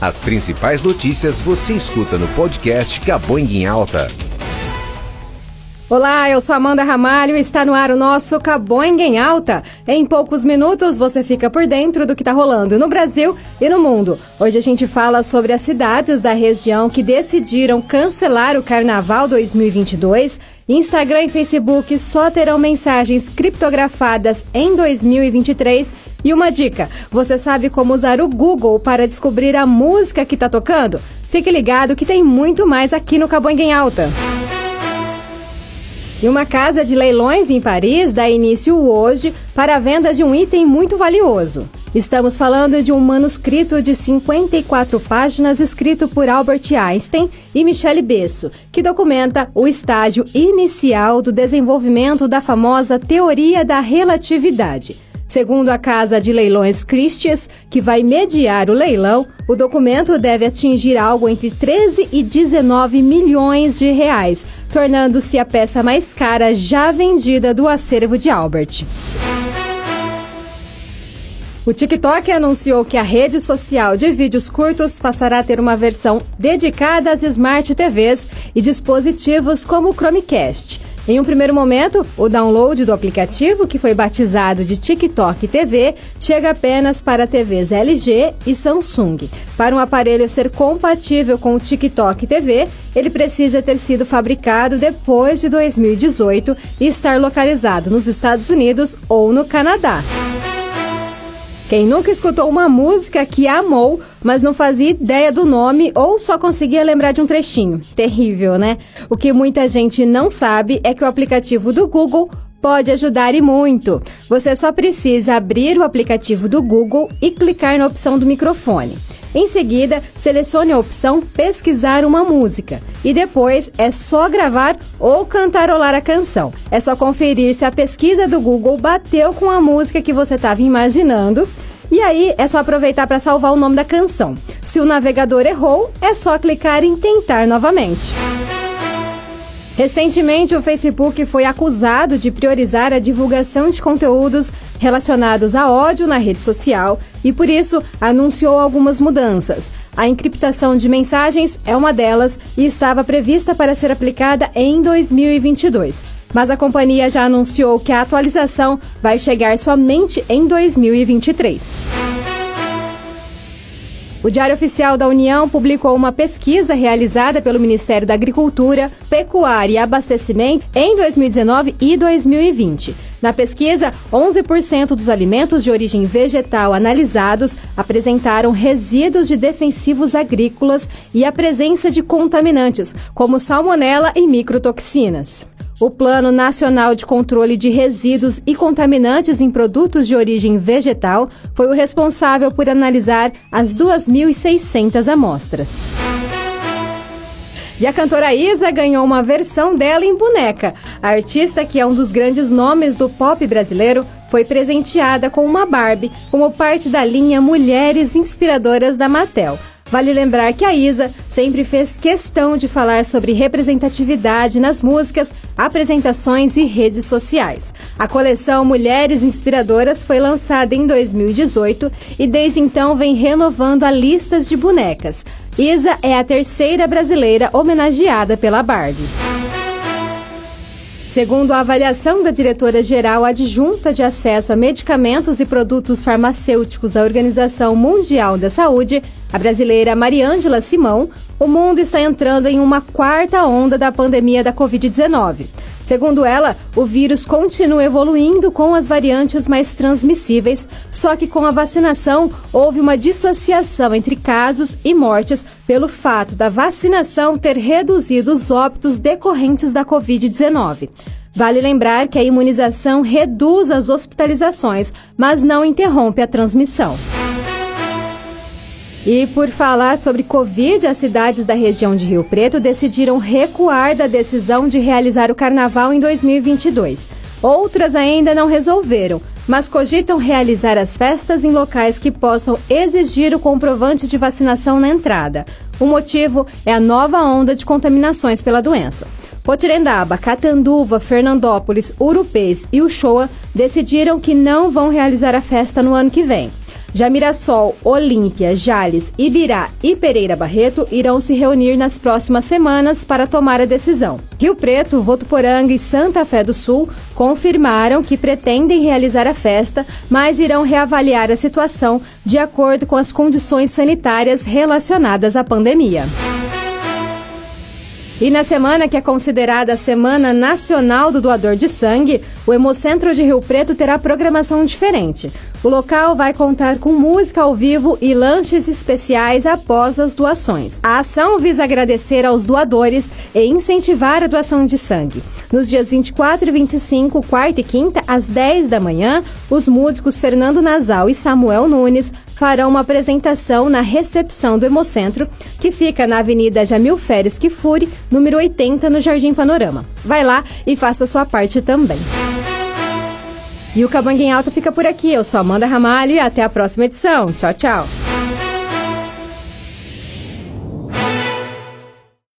As principais notícias você escuta no podcast Caboinga em Alta. Olá, eu sou Amanda Ramalho e está no ar o nosso Caboinga em Alta. Em poucos minutos você fica por dentro do que está rolando no Brasil e no mundo. Hoje a gente fala sobre as cidades da região que decidiram cancelar o Carnaval 2022. Instagram e Facebook só terão mensagens criptografadas em 2023. E uma dica, você sabe como usar o Google para descobrir a música que está tocando? Fique ligado que tem muito mais aqui no Caboinga em Alta. E uma casa de leilões em Paris dá início hoje para a venda de um item muito valioso. Estamos falando de um manuscrito de 54 páginas escrito por Albert Einstein e Michele Besso, que documenta o estágio inicial do desenvolvimento da famosa teoria da relatividade. Segundo a casa de leilões Christie's, que vai mediar o leilão, o documento deve atingir algo entre 13 e 19 milhões de reais, tornando-se a peça mais cara já vendida do acervo de Albert. O TikTok anunciou que a rede social de vídeos curtos passará a ter uma versão dedicada às Smart TVs e dispositivos como o Chromecast. Em um primeiro momento, o download do aplicativo, que foi batizado de TikTok TV, chega apenas para TVs LG e Samsung. Para um aparelho ser compatível com o TikTok TV, ele precisa ter sido fabricado depois de 2018 e estar localizado nos Estados Unidos ou no Canadá. Quem nunca escutou uma música que amou, mas não fazia ideia do nome ou só conseguia lembrar de um trechinho? Terrível, né? O que muita gente não sabe é que o aplicativo do Google pode ajudar e muito. Você só precisa abrir o aplicativo do Google e clicar na opção do microfone. Em seguida, selecione a opção Pesquisar uma música e depois é só gravar ou cantarolar a canção. É só conferir se a pesquisa do Google bateu com a música que você estava imaginando e aí é só aproveitar para salvar o nome da canção. Se o navegador errou, é só clicar em tentar novamente. Recentemente, o Facebook foi acusado de priorizar a divulgação de conteúdos relacionados a ódio na rede social e, por isso, anunciou algumas mudanças. A encriptação de mensagens é uma delas e estava prevista para ser aplicada em 2022. Mas a companhia já anunciou que a atualização vai chegar somente em 2023. O Diário Oficial da União publicou uma pesquisa realizada pelo Ministério da Agricultura, Pecuária e Abastecimento em 2019 e 2020. Na pesquisa, 11% dos alimentos de origem vegetal analisados apresentaram resíduos de defensivos agrícolas e a presença de contaminantes, como salmonela e microtoxinas. O Plano Nacional de Controle de Resíduos e Contaminantes em Produtos de Origem Vegetal foi o responsável por analisar as 2.600 amostras. E a cantora Isa ganhou uma versão dela em boneca. A artista, que é um dos grandes nomes do pop brasileiro, foi presenteada com uma Barbie como parte da linha Mulheres Inspiradoras da Mattel. Vale lembrar que a Isa sempre fez questão de falar sobre representatividade nas músicas, apresentações e redes sociais. A coleção Mulheres Inspiradoras foi lançada em 2018 e desde então vem renovando a lista de bonecas. Isa é a terceira brasileira homenageada pela Barbie. Segundo a avaliação da diretora-geral adjunta de acesso a medicamentos e produtos farmacêuticos da Organização Mundial da Saúde, a brasileira Mariângela Simão, o mundo está entrando em uma quarta onda da pandemia da Covid-19. Segundo ela, o vírus continua evoluindo com as variantes mais transmissíveis, só que com a vacinação houve uma dissociação entre casos e mortes pelo fato da vacinação ter reduzido os óbitos decorrentes da Covid-19. Vale lembrar que a imunização reduz as hospitalizações, mas não interrompe a transmissão. E por falar sobre Covid, as cidades da região de Rio Preto decidiram recuar da decisão de realizar o Carnaval em 2022. Outras ainda não resolveram, mas cogitam realizar as festas em locais que possam exigir o comprovante de vacinação na entrada. O motivo é a nova onda de contaminações pela doença. Potirendaba, Catanduva, Fernandópolis, Urupês e Uchoa decidiram que não vão realizar a festa no ano que vem. Já Mirassol, Olímpia, Jales, Ibirá e Pereira Barreto irão se reunir nas próximas semanas para tomar a decisão. Rio Preto, Votuporanga e Santa Fé do Sul confirmaram que pretendem realizar a festa, mas irão reavaliar a situação de acordo com as condições sanitárias relacionadas à pandemia. E na semana que é considerada a Semana Nacional do Doador de Sangue, o Hemocentro de Rio Preto terá programação diferente. O local vai contar com música ao vivo e lanches especiais após as doações. A ação visa agradecer aos doadores e incentivar a doação de sangue. Nos dias 24 e 25, quarta e quinta, às 10 da manhã, os músicos Fernando Nasal e Samuel Nunes farão uma apresentação na recepção do Hemocentro, que fica na Avenida Jamil Feres Kifuri, número 80, no Jardim Panorama. Vai lá e faça a sua parte também. E o Cabangue em Alta fica por aqui. Eu sou Amanda Ramalho e até a próxima edição. Tchau, tchau.